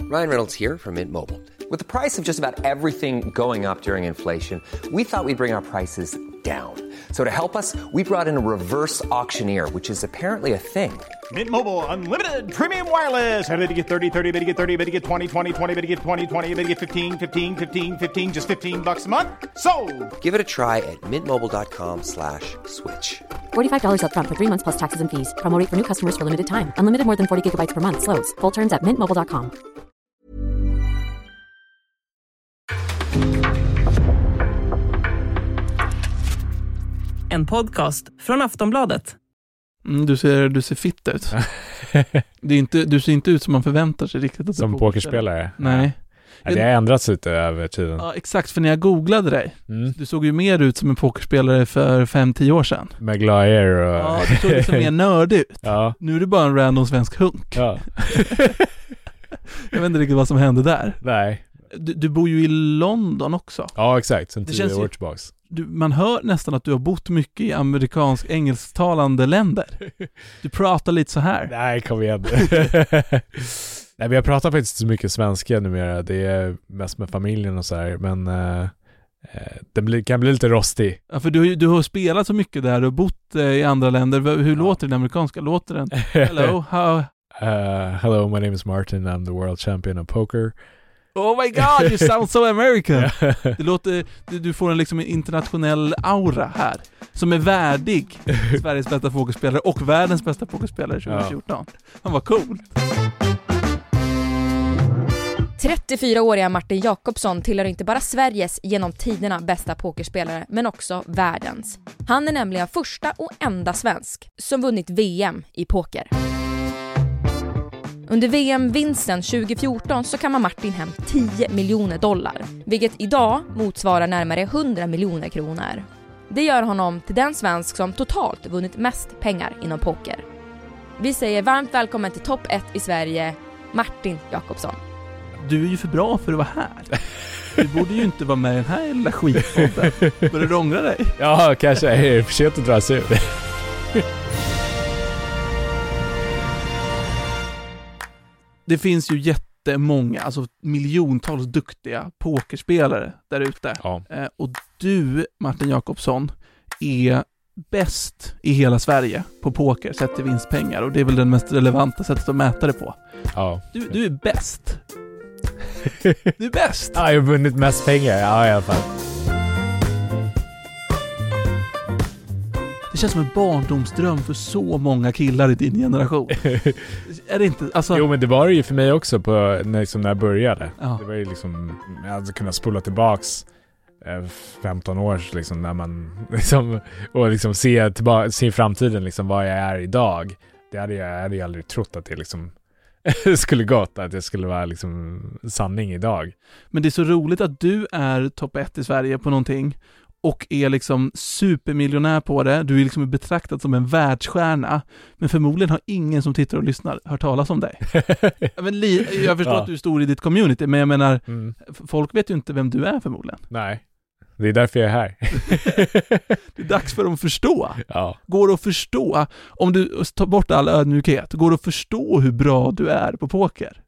Ryan Reynolds here from Mint Mobile. With the price of just about everything going up during inflation, we thought we'd bring our prices down. So to help us, we brought in a reverse auctioneer, which is apparently a thing. Mint Mobile Unlimited Premium Wireless. How to get 30, 30, bit to get 30, bit to get 20, 20, 20, bit to get 20, 20, bit to get 15, 15, 15, 15, just $15 a month? Sold! Give it a try at mintmobile.com/switch. $45 up front for 3 months plus taxes and fees. Promo rate for new customers for limited time. Unlimited more than 40 gigabytes per month. Slows full terms at mintmobile.com. En podcast från Aftonbladet. Du ser fitt ut. Du ser inte ut som man förväntar sig riktigt. Att som pokerspelare? Nej. Ja, det har ändrats lite över tiden. Ja, exakt. För när jag googlade dig, du såg ju mer ut som en pokerspelare för 5-10 år sedan. Med glajjor och... Ja, du såg liksom mer nörd ut. Ja. Nu är du bara en random svensk hunk. Ja. Jag vet inte riktigt vad som hände där. Nej. Du bor ju i London också. Ja, exakt. Sen 10 år tillbaka. Man hör nästan att du har bott mycket i engelsktalande länder. Du pratar lite så här. Nej, kom igen. Nej, vi har pratat faktiskt så mycket svenska numera. Det är mest med familjen och så här. Men kan bli lite rostig. Ja, för du har spelat så mycket där och bott i andra länder. Hur låter den amerikanska? Låter den? Hello, hello, my name is Martin. I'm the world champion of poker. Oh my god, you sound so American. Det låter, du får en liksom internationell aura här som är värdig Sveriges bästa pokerspelare och världens bästa pokerspelare 2014. Han var cool. 34-åriga Martin Jakobsson tillhör inte bara Sveriges genom tiderna bästa pokerspelare men också världens. Han är nämligen första och enda svensk som vunnit VM i poker. Under VM-vinsten 2014 så kammar Martin hem $10 miljoner, vilket idag motsvarar närmare 100 miljoner kronor. Det gör honom till den svensk som totalt vunnit mest pengar inom poker. Vi säger varmt välkommen till topp 1 i Sverige, Martin Jakobsson. Du är ju för bra för att vara här. Du borde ju inte vara med i den här lilla skitpodden. Börjar du ångra dig? Ja, kanske. Det är för sent att dra sig ut. Det finns ju jättemånga, alltså miljontals duktiga pokerspelare där ute. Ja. Och du, Martin Jakobsson, är bäst i hela Sverige på poker sett till vinstpengar. Och det är väl den mest relevanta sättet att mäta det på. Ja. Du är bäst. Du är bäst. Ja, jag har vunnit mest pengar. Ja, i alla fall. Det känns som en barndomsdröm för så många killar i din generation. Är det inte? Alltså... Jo, men det var det ju för mig också när jag började. Ja. Det var ju liksom, jag hade kunnat spola tillbaks 15 år liksom, när man liksom, och liksom se framtiden liksom, vad jag är idag. Det hade jag aldrig trott att det liksom skulle gått, att det skulle vara liksom sanning idag. Men det är så roligt att du är topp 1 i Sverige på någonting och är liksom supermiljonär på det. Du är liksom betraktad som en världsstjärna. Men förmodligen har ingen som tittar och lyssnar hört talas om dig. Jag förstår att du är stor i ditt community, men jag menar, folk vet ju inte vem du är förmodligen. Nej, det är därför jag är här. Det är dags för dem att förstå. Ja. Går det att förstå, om du tar bort all ödmjukhet, går det att förstå hur bra du är på poker?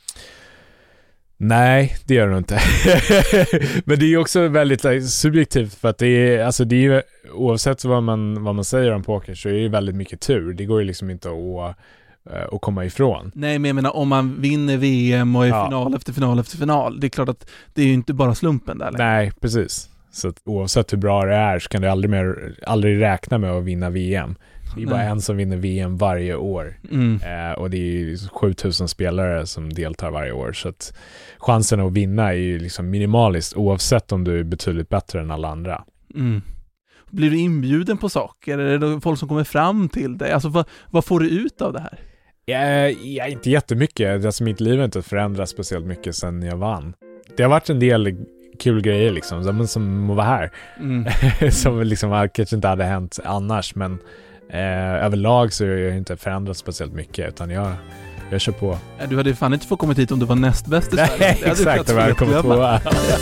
Nej, det gör det inte. Men det är ju också väldigt subjektivt, för att det är ju, oavsett vad man säger om poker, så är det ju väldigt mycket tur. Det går ju liksom inte att komma ifrån. Nej, men jag menar, om man vinner VM och är final efter final efter final, det är klart att det är ju inte bara slumpen där. Nej, precis. Så att oavsett hur bra det är så kan du aldrig räkna med att vinna VM. Det är bara en som vinner VM varje år. Och det är ju 7000 spelare som deltar varje år. Så att chansen att vinna är ju liksom minimaliskt, oavsett om du är betydligt bättre än alla andra. Blir du inbjuden på saker? Är det folk som kommer fram till dig? Alltså, vad får du ut av det här? Ja, inte jättemycket. Alltså, mitt liv har inte förändrats speciellt mycket sedan jag vann. Det har varit en del kul grejer liksom, som att vara här. Som liksom kanske inte hade hänt annars, men överlag så har jag inte förändrats speciellt mycket, utan jag kör på. Du hade fan inte fått komma hit om du var näst bäst i Sverige. Nej, exakt, det var kommit på.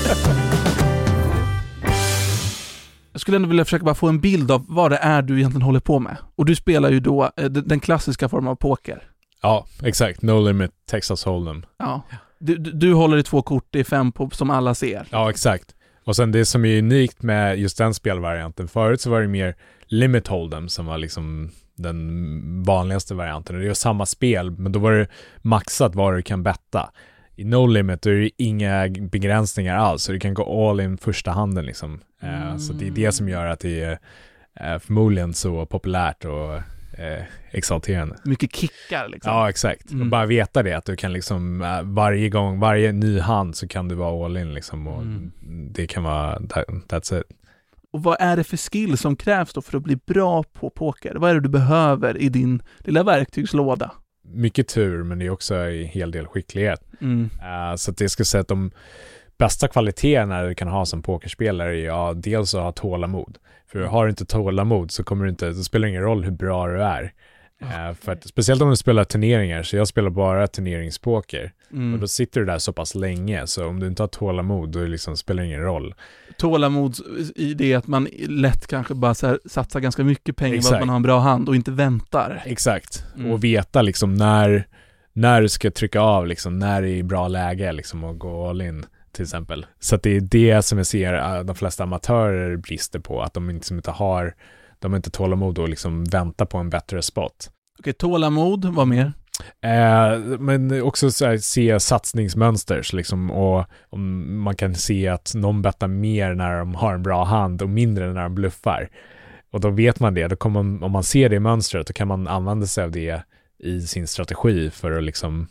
Jag skulle ändå vilja försöka bara få en bild av vad det är du egentligen håller på med. Och du spelar ju då den klassiska formen av poker. Ja, exakt. No Limit, Texas Hold'em. Ja. Du håller i 2 kort i 5 på som alla ser. Ja, exakt. Och sen det som är unikt med just den spelvarianten. Förut så var det mer limit hold'em som var liksom den vanligaste varianten. Det är samma spel, men då var det maxat vad du kan betta. I No Limit är det inga begränsningar alls, så du kan gå all in första handen liksom. Så det är det som gör att det är förmodligen så populärt och exalterande. Mycket kickar liksom. Ja, exakt. Och bara veta det, att du kan liksom varje gång, varje ny hand så kan du vara all in liksom, och det kan vara that's it. Och vad är det för skill som krävs då för att bli bra på poker? Vad är det du behöver i din lilla verktygslåda? Mycket tur, men det är också en hel del skicklighet. Så att det ska säga att de bästa kvaliteterna du kan ha som pokerspelare är dels att ha tålamod. För har du inte tålamod så kommer du inte, det spelar ingen roll hur bra du är. För att, speciellt om du spelar turneringar, så jag spelar bara turneringspoker. Och då sitter du där så pass länge, så om du inte har tålamod då liksom spelar det ingen roll. Tålamod i det att man lätt kanske bara så här, satsar ganska mycket pengar för att man har en bra hand och inte väntar. Exakt. Och veta liksom när du ska trycka av liksom, när det är bra läge liksom, och gå all in till exempel. Så att det är det som jag ser de flesta amatörer brister på, att de inte har tålamod och liksom vänta på en bättre spot. Okej, tålamod, vad mer? Men också så här, se satsningsmönster liksom, och om man kan se att någon bettar mer när de har en bra hand och mindre när de bluffar. Och då vet man det. Då kommer om man ser det mönstret, då kan man använda sig av det i sin strategi för att liksom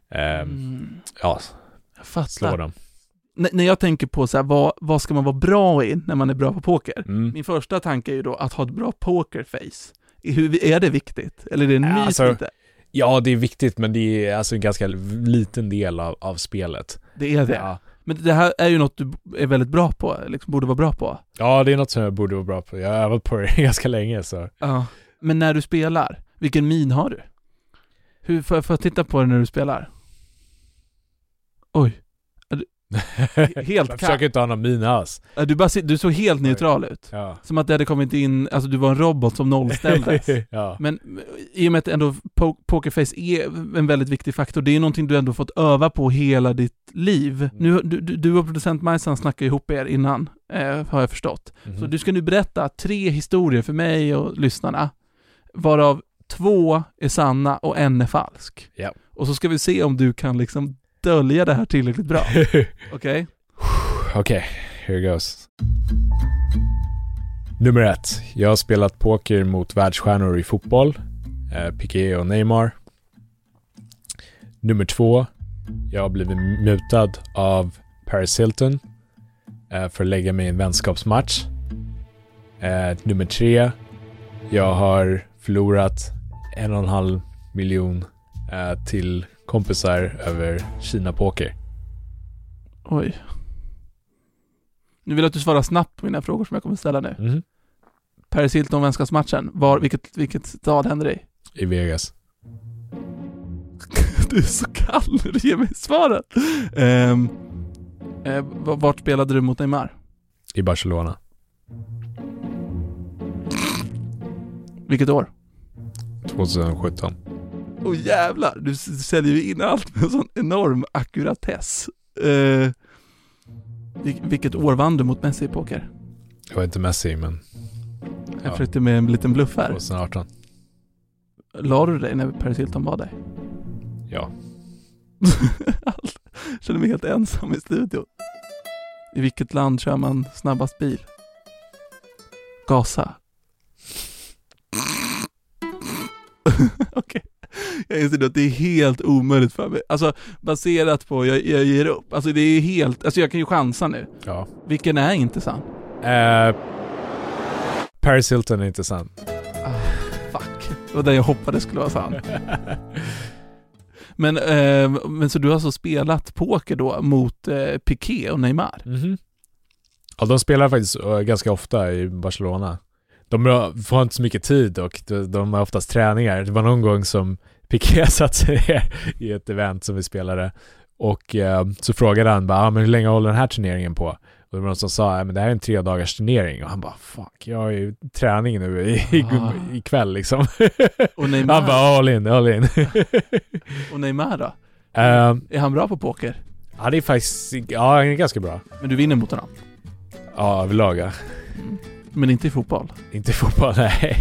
slå dem. När jag tänker på så här, vad ska man vara bra i när man är bra på poker? Min första tanke är ju då att ha ett bra pokerface. Är det viktigt? Eller är det en myt? Alltså, ja, det är viktigt, men det är alltså en ganska liten del av spelet. Det är det? Ja. Men det här är ju något du är väldigt bra på, liksom borde vara bra på. Ja, det är något som jag borde vara bra på. Jag har övat på det ganska länge. Så. Ja. Men när du spelar, vilken min har du? Hur får jag titta på det när du spelar? Oj. Helt jag försöker inte ha någon min alls. Du såg helt neutral ut. Ja. Som att det hade kommit in, alltså du var en robot som nollställdes. Ja. Men i och med att ändå pokerface är en väldigt viktig faktor, det är någonting du ändå fått öva på hela ditt liv. Nu, du och producent Majsan snackade ihop er innan, har jag förstått. Så du ska nu berätta 3 historier för mig och lyssnarna, varav 2 är sanna och 1 är falsk. Ja. Och så ska vi se om du kan liksom dölja det här tillräckligt bra. Okej? Okej, here goes. Nummer 1. Jag har spelat poker mot världsstjärnor i fotboll. Piqué och Neymar. Nummer 2. Jag har blivit mutad av Paris Hilton för att lägga mig i en vänskapsmatch. Nummer 3. Jag har förlorat 1,5 miljon till kompisar över Kina Poker. Oj. Nu vill jag att du svarar snabbt på mina frågor som jag kommer ställa nu. Paris Hilton vänskapsmatchen. Vilket stad hände det i? I Vegas. Du är så kall när du ger mig svaret. Vart spelade du mot Neymar? I Barcelona. Vilket år? 2017. Jävlar, du säljer ju in allt med en sån enorm akkuratess. Vilket år vann du mot Messi i poker? Jag var inte Messi, men... Jag försökte med en liten bluff här. 2018. La du dig när Paris Hilton var dig? Ja. Känner mig helt ensam i studion. I vilket land kör man snabbast bil? Gaza. Okej. Jag inser att det är helt omöjligt för mig. Alltså, baserat på jag ger upp. Alltså, det är helt... Alltså, jag kan ju chansa nu. Ja. Vilken är inte sann? Paris Hilton är inte sann. Fuck. Det var det jag hoppades skulle vara sann. Men så du har alltså spelat poker då mot Piqué och Neymar? Ja, de spelar faktiskt ganska ofta i Barcelona. De får inte så mycket tid och de har oftast träningar. Det var någon gång som Piqué satt sig i ett event som vi spelade och så frågade han bara, men hur länge håller den här turneringen på? Och det var någon som sa, men det här är en 3 dagars turnering. Och han bara, fuck, jag har ju träning nu ikväll liksom. Och Neymar? Han bara, all in. Och Neymar då? Är han bra på poker? Ja, det är faktiskt... Ja, han är ganska bra. Men du vinner mot honom? Ja, överlag, ja. Men inte i fotboll? Inte i fotboll, nej.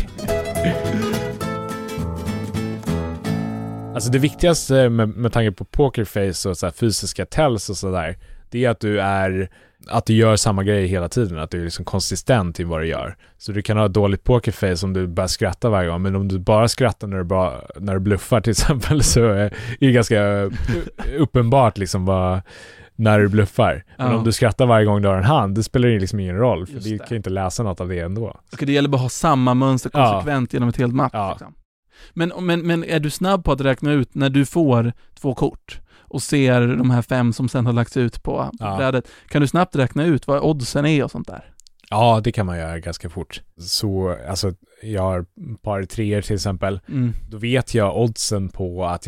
Alltså det viktigaste med tanke på pokerface och så här fysiska tells och sådär, det är att du gör samma grej hela tiden, att du är liksom konsistent i vad du gör. Så du kan ha ett dåligt pokerface om du bara skrattar varje gång, men om du bara skrattar när du bluffar till exempel, så är det ganska uppenbart liksom när du bluffar. Men om du skrattar varje gång du har en hand, det spelar ju liksom ingen roll, för du kan inte läsa något av det ändå. Okej, det gäller bara att ha samma mönster konsekvent genom ett helt match. Ja. Liksom. Men är du snabb på att räkna ut när du får 2 kort och ser de här 5 som sen har lagts ut på brädet, kan du snabbt räkna ut vad oddsen är och sånt där? Ja, det kan man göra ganska fort. Så, alltså, jag har ett par 3 till exempel. Då vet jag oddsen på att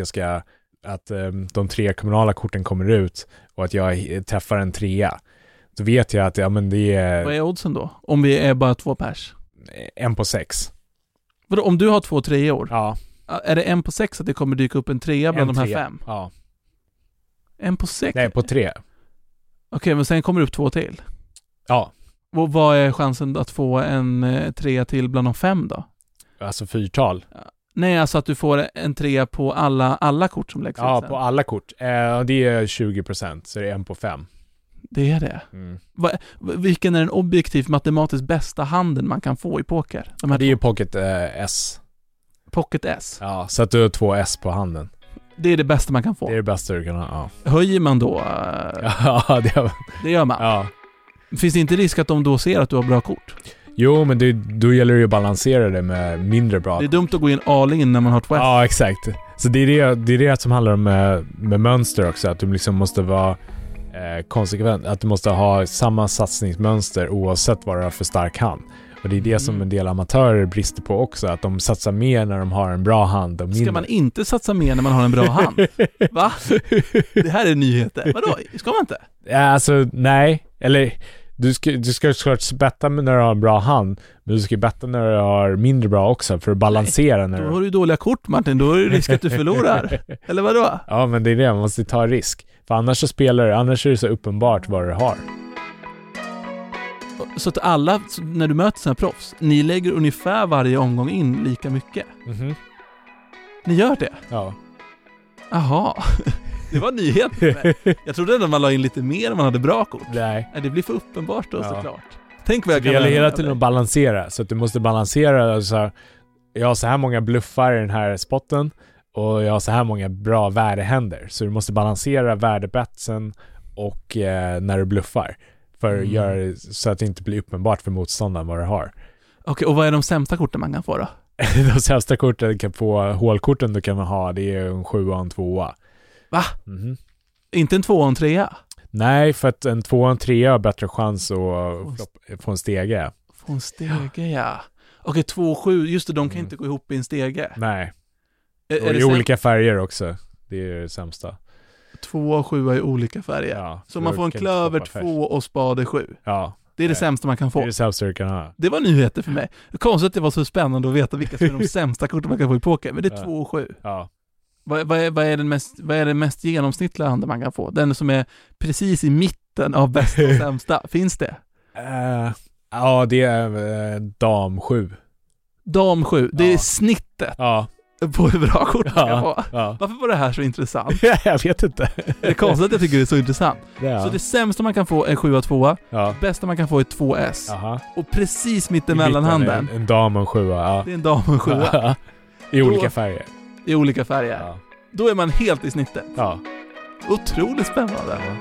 de 3 kommunala korten kommer ut och att jag träffar en 3. Då vet jag att det är... Vad är oddsen då? Om vi är bara 2 pers? 1 på 6. Vadå, om du har 2 3-or? Ja. Är det 1 på 6 att det kommer dyka upp en 3 bland de här 5? Ja. 1 på 6? Nej, på 3. Okej, men sen kommer det upp 2 till? Ja. Och vad är chansen att få en 3 till bland de 5 då? Alltså 4-tal. Nej, alltså att du får en 3 på alla kort som läggs ut. Ja, på alla kort. Det är 20%, så det är 1 på 5. Det är det. Vilken är den objektivt matematiskt bästa handen man kan få i poker? Det är ju Pocket S. Pocket S? Ja, så att du har 2 S på handen. Det är det bästa man kan få? Det är det bästa du kan ha, ja. Höjer man då? Ja, det gör man? Ja. Finns det inte risk att de då ser att du har bra kort? Jo, men då gäller det ju att balansera det med mindre bra. Det är dumt att gå in all in när man har 2 S. Ja, exakt. Så det är det som handlar om med mönster också, att du liksom måste vara konsekvent, att du måste ha samma satsningsmönster oavsett vad du har för stark hand. Och det är det som en del amatörer brister på också, att de satsar mer när de har en bra hand och mindre. Ska man inte satsa mer när man har en bra hand? Va? Det här är nyheter. Vadå? Ska man inte? Alltså, nej. Eller du ska såklart betta när du har en bra hand, men du ska betta när du har mindre bra också för att balansera. Då har du dåliga kort, Martin. Då är det risk att du förlorar. Eller vadå? Ja, men det är det. Man måste ta risk. För annars är det så uppenbart vad du har. Så att alla, när du möter sina proffs, ni lägger ungefär varje omgång in lika mycket? Mhm. Ni gör det? Ja. Aha. Det var nyhet för mig. Jag trodde att man la in lite mer om man hade bra kort. Nej. Det blir för uppenbart då, såklart. Tänk vad jag så det gäller hela tiden att balansera. Så att du måste balansera. Alltså, jag har så här många bluffar i den här spotten och jag har så här många bra värdehänder. Så du måste balansera värdebetsen och när du bluffar. För att göra det så att det inte blir uppenbart för motståndaren vad du har. Okej, och vad är de sämsta korten man kan få då? De sämsta korten kan få, hålkorten du kan ha, det är en 7 och en 2. Va? Mm-hmm. Inte en 2 och en 3? Nej, för att en 2 och en 3 har bättre chans att få en stege. Få en stege, ja. Okej, 2 och 7, just det, de kan inte gå ihop i en stege. Nej. Är det olika färger också. Det är det sämsta. 2 och 7 är olika färger. Ja, så man får en klöver 2 och spade 7. Ja. Det är det sämsta man kan få. Det är det sämsta du kan ha. Det var nyheter för mig. Konstigt att det var så spännande att veta vilka som är de sämsta korten man kan få i poker. Men det är 2 och 7. Ja. Vad är den mest genomsnittliga handen man kan få? Den som är precis i mitten av bästa och sämsta. Finns det? Ja, det är dam 7. Dam 7. Det är snittet. Ja. På hur bra kort man kan få. Ja. Varför var det här så intressant? Jag vet inte. Det är konstigt att jag tycker det är så intressant. Ja. Så det sämsta man kan få är 7 och 2. Ja. Bästa man kan få är 2S. Aha. Och precis mittemellan handen. En dam och en 7. Ja. Det är en dam och en 7. I olika färger. I olika färger. Ja. Då är man helt i snittet. Ja. Otroligt spännande. Ja.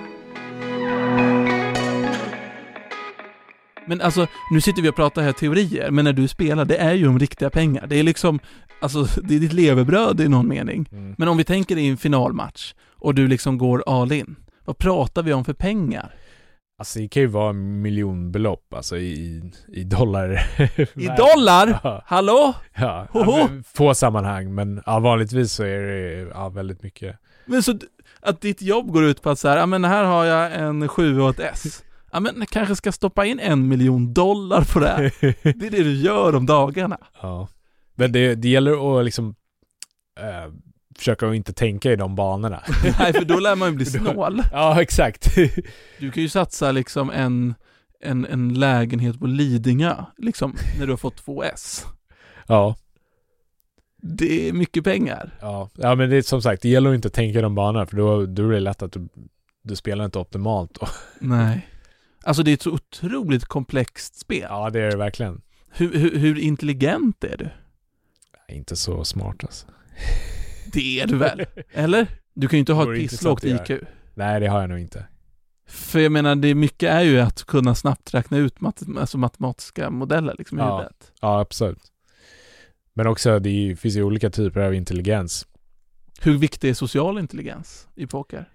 Men alltså, nu sitter vi och pratar här teorier, men när du spelar, det är ju om riktiga pengar. Det är liksom, alltså, det är ditt levebröd i någon mening. Mm. Men om vi tänker i en finalmatch och du liksom går all in, vad pratar vi om för pengar? Alltså det kan ju vara miljonbelopp, alltså i dollar. I dollar? Ja. Hallå? Ja, få sammanhang, men vanligtvis så är det väldigt mycket. Men så att ditt jobb går ut på att så här, ja men här har jag en 7 och ett S. Ja men jag kanske ska stoppa in $1 million på det här. Det är det du gör om dagarna. Ja. Men det gäller att liksom försöka att inte tänka i de banorna. Nej, för då lär man ju bli snål. Ja, exakt. Du kan ju satsa liksom en lägenhet på Lidingö liksom, när du har fått 2S. Ja. Det är mycket pengar. Ja, men det är som sagt, det gäller att inte tänka i de banorna, för då är det lätt att du spelar inte optimalt då. Nej. Alltså det är ett så otroligt komplext spel. Ja, det är det verkligen. Hur intelligent är du? Inte så smart alltså. Det är du väl? Eller? Du kan ju inte ha ett pisslågt IQ. Nej, det har jag nog inte. För jag menar, det mycket är ju att kunna snabbt räkna ut alltså matematiska modeller liksom i huvudet. Ja, absolut. Men också, finns ju olika typer av intelligens. Hur viktig är social intelligens i poker?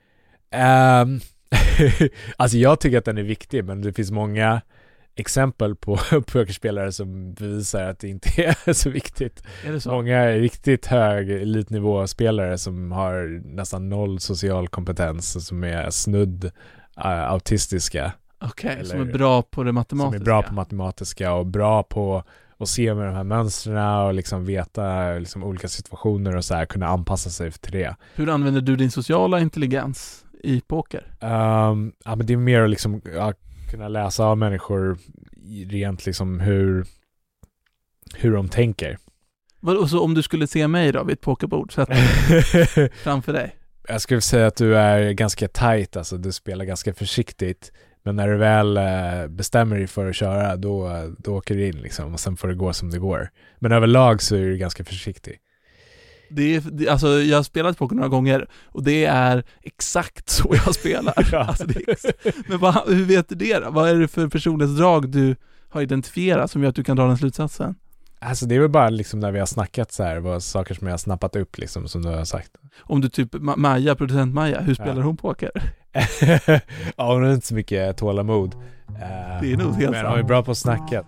Alltså jag tycker att den är viktig, men det finns många exempel på pokerspelare som bevisar att det inte är så viktigt. Är det så? Många riktigt hög elitnivå spelare som har nästan 0 social kompetens och som är snudd autistiska. Okej, som är bra på det matematiska. Som är bra på matematiska och bra på att se med de här mönstren och liksom veta liksom olika situationer och så här, kunna anpassa sig till det. Hur använder du din sociala intelligens i poker? Ja, men det är mer att liksom kunna läsa av människor rent liksom hur de tänker. Och så om du skulle se mig då vid ett pokerbord så framför dig? Jag skulle säga att du är ganska tight, alltså du spelar ganska försiktigt, men när du väl bestämmer dig för att köra då åker du in liksom, och sen får det gå som det går. Men överlag så är du ganska försiktig. Alltså jag har spelat poker några gånger och det är exakt så jag spelar. Ja. Alltså, men hur vet du det då? Vad är det för personlighetsdrag du har identifierat som gör att du kan dra den slutsatsen? Alltså det är väl bara liksom när vi har snackat så här, vad saker som jag har snappat upp liksom, som du har sagt. Om du typ Maja, producent Maja, hur spelar hon poker? Ja, hon har inte så mycket tålamod. Det är nog helt men hon är bra på att snacka.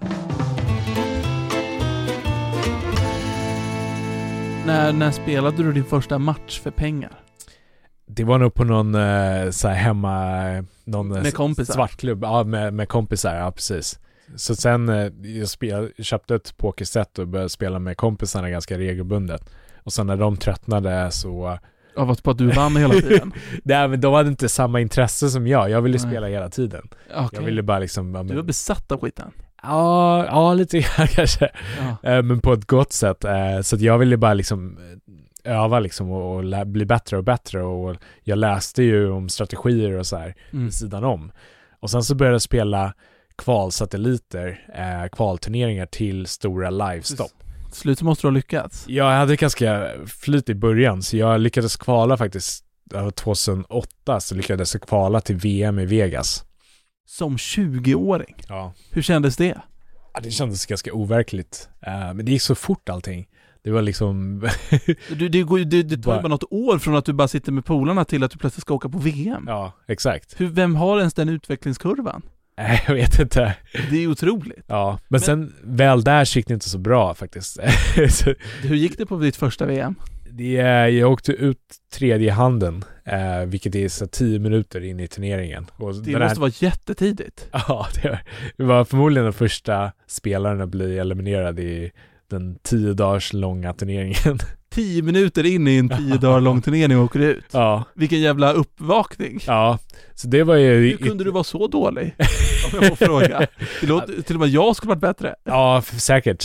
När spelade du din första match för pengar? Det var nog på någon så här hemma, någon med kompisar. Svartklubb, ja, med kompisar, ja precis. Så sen jag köpte ett pokerset och började spela med kompisarna ganska regelbundet. Och sen när de tröttnade så... Ja, var på att du vann hela tiden? Nej, men de hade inte samma intresse som jag. Jag ville spela hela tiden. Okay. Jag ville bara liksom... Du var besatt av skiten? Ja, lite grann kanske. Ja. Men på ett gott sätt. Så att jag ville bara liksom öva liksom och bli bättre och bättre. Och jag läste ju om strategier och så här vid sidan om. Och sen så började jag spela kvalsatelliter, kvalturneringar till stora livestopp. Slut så måste du ha lyckats. Jag hade ganska flyt i början, så jag lyckades kvala faktiskt 2008, så lyckades jag kvala till VM i Vegas. Som 20-åring? Ja. Hur kändes det? Ja, det kändes ganska overkligt. Men det gick så fort allting. Det var liksom... det tar ju bara något år från att du bara sitter med polarna till att du plötsligt ska åka på VM. Ja, exakt. Vem har ens den utvecklingskurvan? Nej, jag vet inte. Det är otroligt. Ja, men sen väl där gick det inte så bra faktiskt. Hur gick det på ditt första VM? Jag åkte ut tredje handen, vilket är så 10 minuter in i turneringen. Och det måste vara jättetidigt. Ja, det var förmodligen den första spelaren att bli eliminerad i den 10 dagars långa turneringen. 10 minuter in i en 10 dagar lång turnering och åker ut. Ja. Vilken jävla uppvakning. Ja, så det var ju... Hur kunde du vara så dålig? Om jag får fråga. Till och med jag skulle varit bättre. Ja, säkert.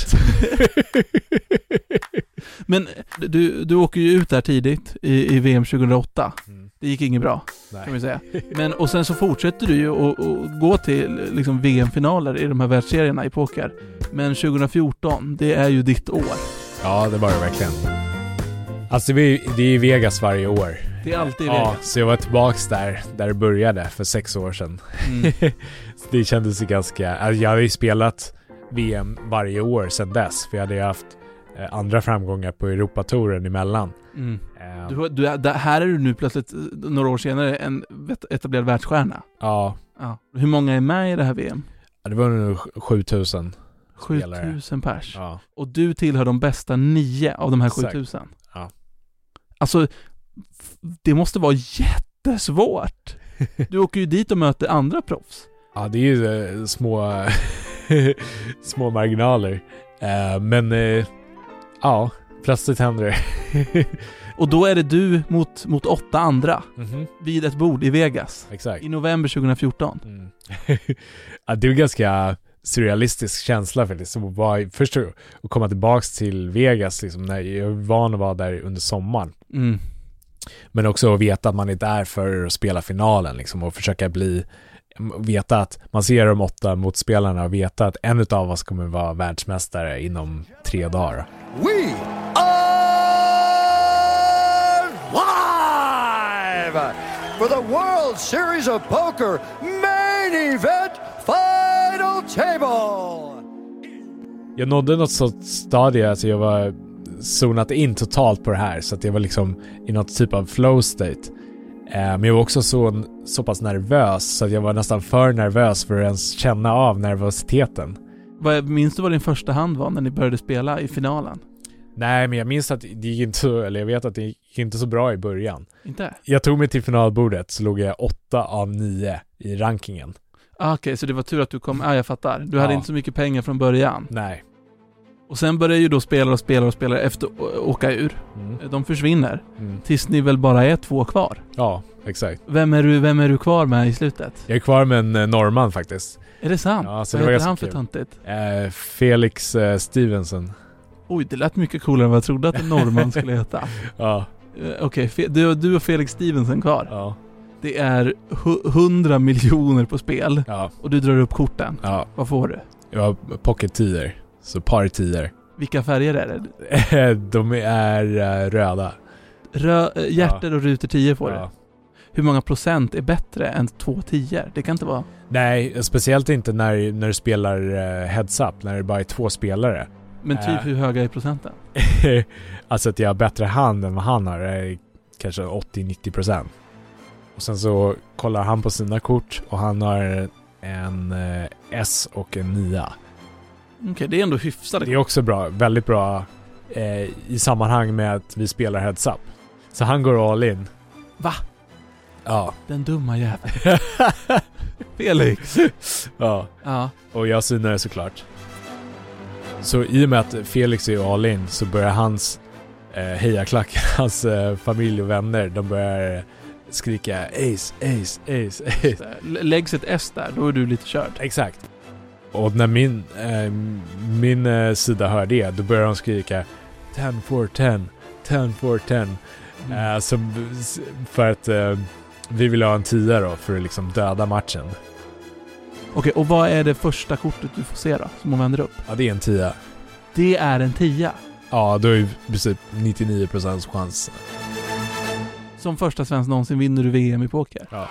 Men du åker ju ut där tidigt i VM 2008. Det gick inget bra, kan vi säga. Och sen så fortsätter du ju att gå till liksom VM-finaler i de här världsserierna i poker. Men 2014, det är ju ditt år. Ja, det var det verkligen. Alltså det är i Vegas varje år. Det är alltid i Vegas. Ja, så jag var tillbaks där det började för 6 år sedan. Så det kändes ju ganska... Alltså jag hade ju spelat VM varje år sedan dess. För jag hade ju haft andra framgångar på Europatouren emellan. Här är du nu plötsligt några år senare en etablerad världsstjärna. Ja. Hur många är med i det här VM? Ja, det var nog 7000 7000 pers. Ja. Och du tillhör de bästa 9 av de här 7000. Ja. Alltså, det måste vara jättesvårt. Du åker ju dit och möter andra proffs. Ja, det är ju små marginaler. Men ja, plötsligt händer det. Och då är det du mot 8 andra vid ett bord i Vegas. Exakt. I november 2014. Ja, det är en ganska surrealistisk känsla faktiskt. Som var först att komma tillbaks till Vegas liksom, när jag var van att vara där under sommaren. Men också att veta att man är där för att spela finalen liksom, och försöka veta att man ser de 8 motspelarna och veta att en utav oss kommer vara världsmästare inom 3 dagar. We are live for the World Series of Poker Main Event Final Table. Jag nådde något sånt stadie, alltså jag var zonat in totalt på det här, så att jag var liksom i något typ av flow state. Men jag var också så pass nervös så att jag var nästan för nervös för att ens känna av nervositeten. Minns du vad din första hand var när ni började spela i finalen? Nej, men jag minns att det gick inte så, eller jag vet att det gick inte så bra i början. Inte? Jag tog mig till finalbordet, så låg jag 8 av 9 i rankingen. Okej, så det var tur att du kom. Jag fattar. Du hade inte så mycket pengar från början. Nej. Och sen började ju då spelare efter åka ur. De försvinner. Tills ni väl bara är 2 kvar. Ja, exakt. Vem är du kvar med i slutet? Jag är kvar med en norrman faktiskt. Är det sant? Ja, så vad det heter var han för kul. tantigt? Felix Stevenson. Oj, det lät mycket coolare än vad jag trodde att en norrman skulle heta. Ja. Okej, du och Felix Stevenson kvar. Ja. Det är 100 miljoner på spel. Ja. Och du drar upp korten. Ja. Vad får du? Jag har pocket 10, så par 10. Vilka färger är det? De är röda. Hjärter och ruter 10 får Ja. du. Hur många procent är bättre än 2 10? Det kan inte vara... Nej, speciellt inte när du spelar heads up, när det bara är 2 spelare. Men typ hur höga är procenten? Alltså att jag har bättre hand än vad han har är kanske 80-90%. Och sen så kollar han på sina kort och han har en S och en 9. Okej, det är ändå hyfsat. Det är också bra, väldigt bra i sammanhang med att vi spelar heads up. Så han går all in. Va? Ja. Den dumma jäveln. Felix. Ja. Ja. Och jag synar det såklart. Så i och med att Felix är all in så börjar hans hejaklack, hans familj och vänner, de börjar skrika ace, ace, ace, ace. Läggs ett S där, då är du lite körd. Exakt. Och när min sida hör det, då börjar de skrika 10 for 10, 10 for 10. För att vi vill ha en 10 då, för att liksom döda matchen. Okej, och vad är det första kortet du får se då, som man vänder upp? Ja, det är en 10. Det är en 10? Ja, då är det i princip 99% chans. Som första svensk någonsin vinner du VM i poker. Ja.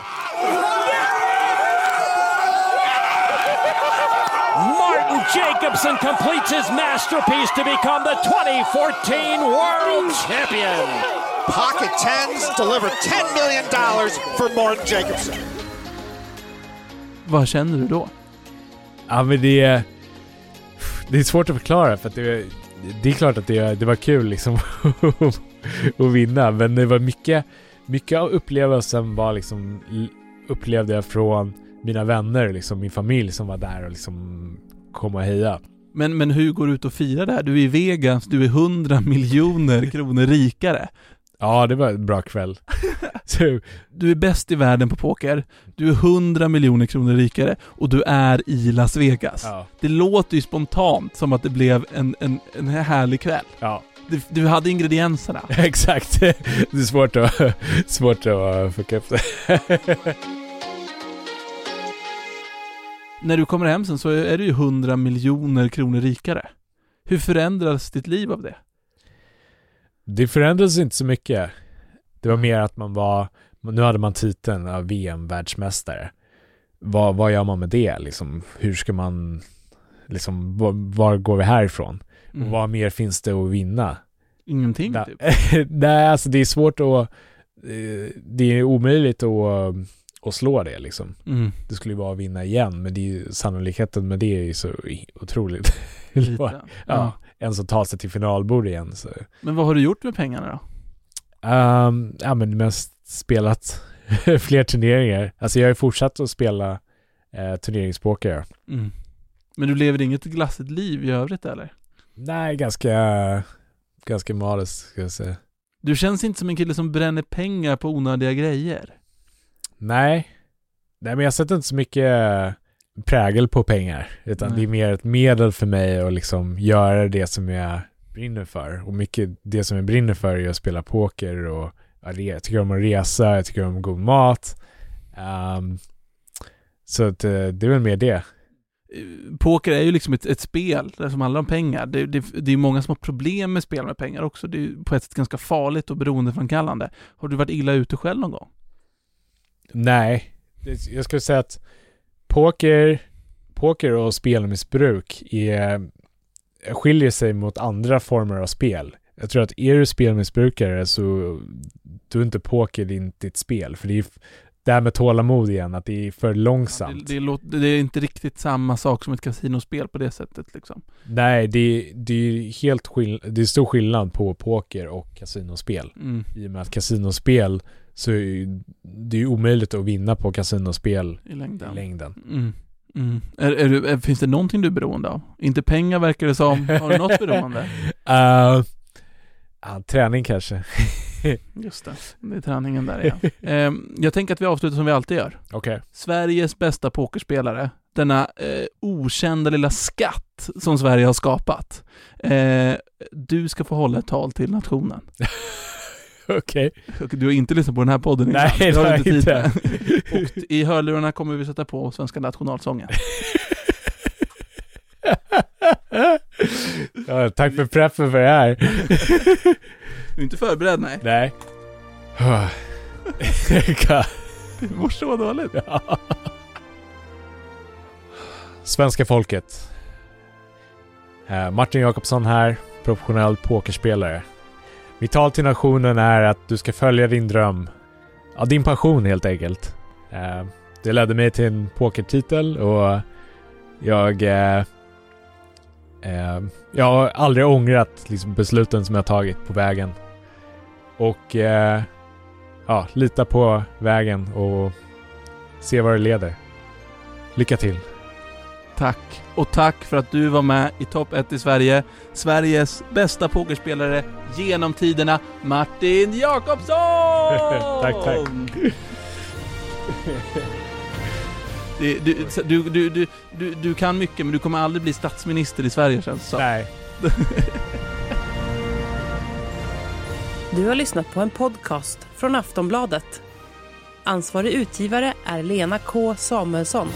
Martin Jacobson completes his masterpiece to become the 2014 World Champion. Pocket Tens deliver $10 million for Martin Jacobson. Vad känner du då? Ja, men det är svårt att förklara, för att det är klart att det var kul liksom att vinna, men det var mycket av upplevelsen var liksom, upplevde jag från mina vänner, liksom min familj som var där och liksom kom och heja. Men hur går du ut och firar det här? Du är i Vegas, du är 100 miljoner kronor rikare. Ja, det var en bra kväll. Så. Du är bäst i världen på poker. Du är 100 miljoner kronor rikare och du är i Las Vegas. Ja. Det låter ju spontant som att det blev en härlig kväll. Ja. Du hade ingredienserna. Exakt. Det är svårt att fucka upp det. När du kommer hem sen så är du ju 100 miljoner kronor rikare. Hur förändras ditt liv av det? Det förändrades inte så mycket. Det var mer att nu hade man titeln av VM-världsmästare. Vad gör man med det? Liksom, hur ska man, liksom, var går vi härifrån? Och vad mer finns det att vinna? Ingenting typ. Nej, alltså det är svårt att, det är omöjligt att slå det liksom. Det skulle ju vara att vinna igen, men det är ju, sannolikheten med det är ju så otroligt. Ja. En som tar sig till finalbord igen. Så. Men vad har du gjort med pengarna då? Ja, men mest spelat fler turneringar. Alltså jag har ju fortsatt att spela turneringspoker. Men du lever inget glassigt liv i övrigt eller? Nej, ganska modest ska jag säga. Du känns inte som en kille som bränner pengar på onödiga grejer. Nej, men jag sätter inte så mycket prägel på pengar. Utan det är mer ett medel för mig att liksom göra det som jag brinner för. Och mycket det som jag brinner för är att spela poker. Och jag tycker om att resa, jag tycker om god mat. Så att, det är väl mer det. Poker är ju liksom ett spel som handlar om pengar. Det är många som har problem med spel med pengar också. Det är på ett sätt ganska farligt och beroendeframkallande. Har du varit illa ute själv någon gång? Nej, jag skulle säga att poker och spelmissbruk skiljer sig mot andra former av spel. Jag tror att är du spelmissbrukare så du är inte poker ditt spel. För det är där med tålamod igen, att det är för långsamt. Det är inte riktigt samma sak som ett kasinospel på det sättet liksom. Nej, det är det är stor skillnad på poker och kasinospel. I och med att kasinospel så är det är omöjligt att vinna på kasinospel i längden. Finns det någonting du är beroende av? Inte pengar verkar det som. Har du något beroende? Träning kanske. Just det är träningen där igen. Jag tänker att vi avslutar som vi alltid gör. Okay. Sveriges bästa pokerspelare. Denna okända lilla skatt som Sverige har skapat. Du ska få hålla ett tal till nationen. Okej. Du har inte lyssnat på den här podden. Nej, det har jag inte. Och i hörlurarna kommer vi sätta på svenska nationalsången. Ja, tack för preppen för det här. Du är inte förberedd, nej. Nej. Det mår så dåligt. Ja. Svenska folket. Martin Jakobsson här, professionell pokerspelare. Mitt tal till nationen är att du ska följa din dröm. Ja, din passion helt enkelt. Det ledde mig till en pokertitel och jag har aldrig ångrat liksom besluten som jag tagit på vägen. Och lita på vägen och se vad det leder. Lycka till. Tack. Och tack för att du var med i Topp 1 i Sverige. Sveriges bästa pokerspelare genom tiderna, Martin Jakobsson! Tack. Du kan mycket, men du kommer aldrig bli statsminister i Sverige, känns så. Nej. Du har lyssnat på en podcast från Aftonbladet. Ansvarig utgivare är Lena K. Samuelsson.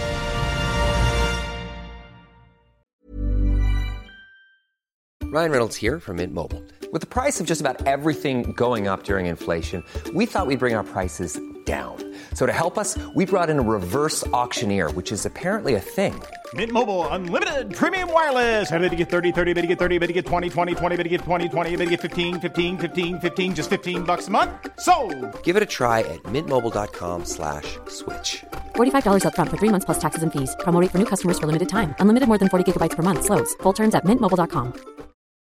Ryan Reynolds here from Mint Mobile. With the price of just about everything going up during inflation, we thought we'd bring our prices down. So to help us, we brought in a reverse auctioneer, which is apparently a thing. Mint Mobile Unlimited Premium Wireless. How to get 30, 30, bit to get 30, bit to get 20, 20, 20, bit to get 20, 20, bit to get 15, 15, 15, 15, just $15 a month? Sold! Give it a try at mintmobile.com/switch. $45 up front for 3 months plus taxes and fees. Promo rate for new customers for limited time. Unlimited more than 40 gigabytes per month slows. Full terms at mintmobile.com.